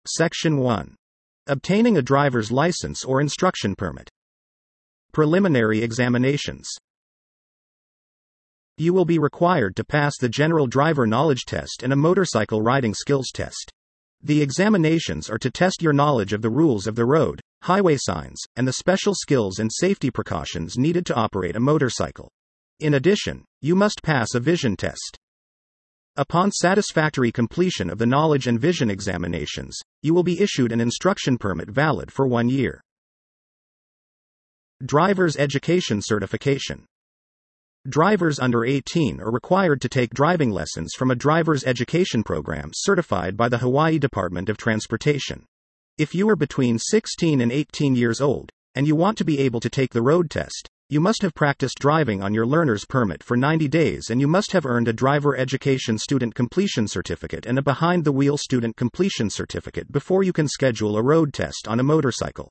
Section 1. Obtaining a driver's license or instruction permit. Preliminary examinations. You will be required to pass the general driver knowledge test and a motorcycle riding skills test. The examinations are to test your knowledge of the rules of the road, highway signs, and the special skills and safety precautions needed to operate a motorcycle. In addition, you must pass a vision test. Upon satisfactory completion of the knowledge and vision examinations, you will be issued an instruction permit valid for 1 year. Driver's Education Certification. Drivers under 18 are required to take driving lessons from a driver's education program certified by the Hawaii Department of Transportation. If you are between 16 and 18 years old, and you want to be able to take the road test, you must have practiced driving on your learner's permit for 90 days and you must have earned a Driver Education Student Completion Certificate and a Behind-the-Wheel Student Completion Certificate before you can schedule a road test on a motorcycle.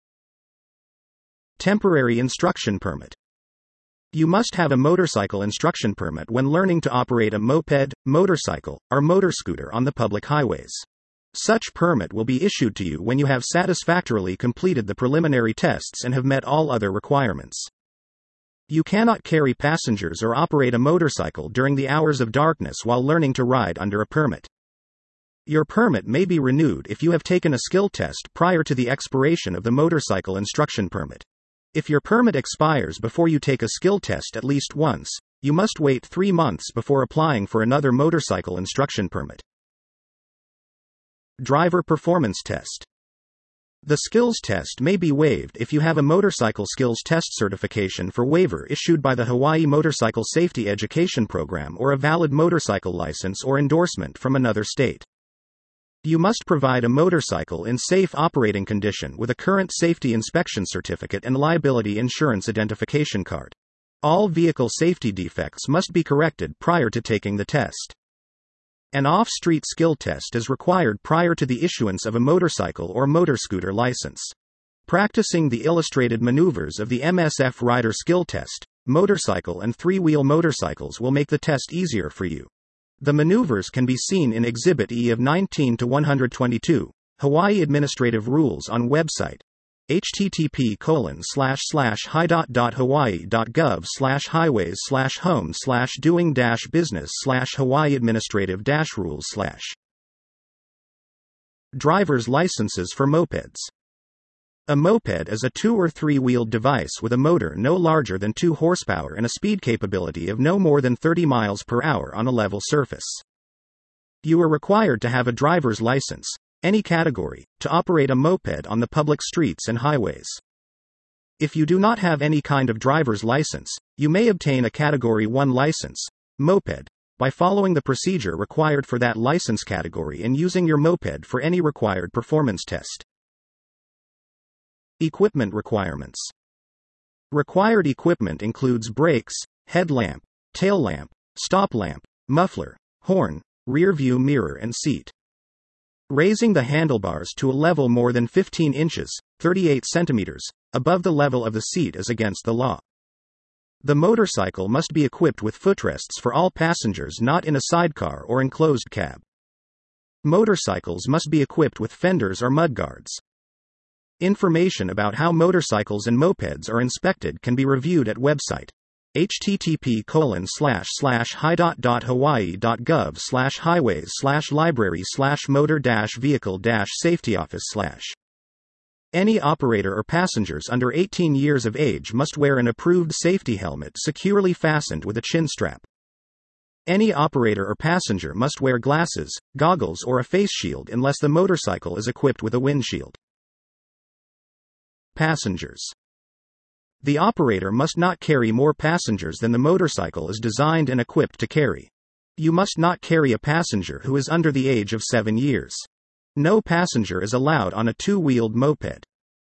Temporary Instruction Permit. You must have a motorcycle instruction permit when learning to operate a moped, motorcycle, or motor scooter on the public highways. Such permit will be issued to you when you have satisfactorily completed the preliminary tests and have met all other requirements. You cannot carry passengers or operate a motorcycle during the hours of darkness while learning to ride under a permit. Your permit may be renewed if you have taken a skill test prior to the expiration of the motorcycle instruction permit. If your permit expires before you take a skill test at least once, you must wait 3 months before applying for another motorcycle instruction permit. Driver Performance Test. The skills test may be waived if you have a motorcycle skills test certification for waiver issued by the Hawaii Motorcycle Safety Education Program or a valid motorcycle license or endorsement from another state. You must provide a motorcycle in safe operating condition with a current safety inspection certificate and liability insurance identification card. All vehicle safety defects must be corrected prior to taking the test. An off-street skill test is required prior to the issuance of a motorcycle or motor scooter license. Practicing the illustrated maneuvers of the MSF Rider Skill Test, motorcycle and three-wheel motorcycles will make the test easier for you. The maneuvers can be seen in Exhibit E of 19-122, Hawaii Administrative Rules on website. http://hi.hawaii.gov/highways/home/doing-business/Hawaii administrative-rules/. Driver's licenses for mopeds. A moped is a 2- or 3-wheeled device with a motor no larger than 2 horsepower and a speed capability of no more than 30 miles per hour on a level surface. You are required to have a driver's license, any category, to operate a moped on the public streets and highways. If you do not have any kind of driver's license, you may obtain a Category 1 license, moped, by following the procedure required for that license category and using your moped for any required performance test. Equipment requirements. Required equipment includes brakes, headlamp, tail lamp, stop lamp, muffler, horn, rear view mirror and seat. Raising the handlebars to a level more than 15 inches, 38 centimeters, above the level of the seat is against the law. The motorcycle must be equipped with footrests for all passengers not in a sidecar or enclosed cab. Motorcycles must be equipped with fenders or mudguards. Information about how motorcycles and mopeds are inspected can be reviewed at website http://hi.hawaii.gov/highways/library/motor-vehicle-safety-office/. Any operator or passengers under 18 years of age must wear an approved safety helmet securely fastened with a chin strap. Any operator or passenger must wear glasses, goggles or a face shield unless the motorcycle is equipped with a windshield. Passengers. The operator must not carry more passengers than the motorcycle is designed and equipped to carry. You must not carry a passenger who is under the age of 7 years. No passenger is allowed on a 2-wheeled moped.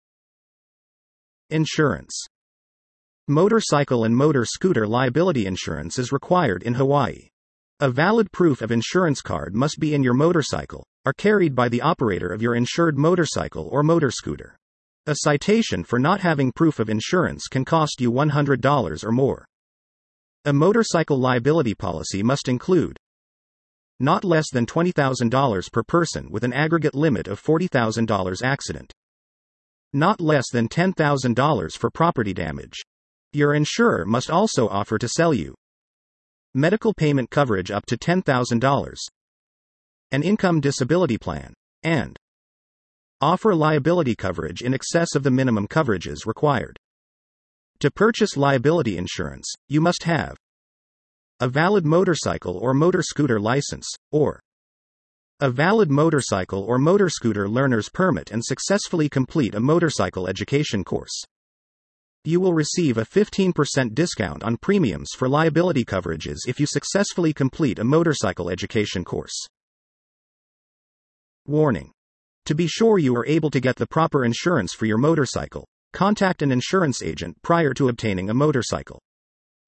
Insurance. Motorcycle and motor scooter liability insurance is required in Hawaii. A valid proof of insurance card must be in your motorcycle, or carried by the operator of your insured motorcycle or motor scooter. A citation for not having proof of insurance can cost you $100 or more. A motorcycle liability policy must include Not less than $20,000 per person with an aggregate limit of $40,000 accident. Not less than $10,000 for property damage. Your insurer must also offer to sell you medical payment coverage up to $10,000, an income disability plan, and offer liability coverage in excess of the minimum coverages required. To purchase liability insurance, you must have a valid motorcycle or motor scooter license, or a valid motorcycle or motor scooter learner's permit and successfully complete a motorcycle education course. You will receive a 15% discount on premiums for liability coverages if you successfully complete a motorcycle education course. Warning. To be sure you are able to get the proper insurance for your motorcycle, contact an insurance agent prior to obtaining a motorcycle.